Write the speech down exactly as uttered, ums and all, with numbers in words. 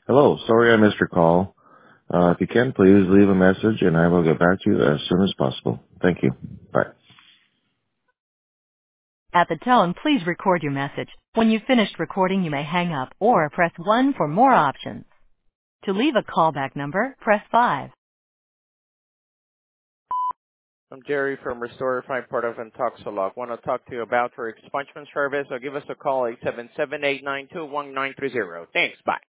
Hello, sorry I missed your call. Uh, if you can, please leave a message and I will get back to you as soon as possible. Thank you. Bye. At the tone, please record your message. When you've finished recording, you may hang up or press one for more options. To leave a callback number, press five. I'm Jerry from Restore Five part of Intoxilog. Want to talk to you about your expungement service, so give us a call, eight seven seven, eight nine two, one nine three zero. Thanks, bye.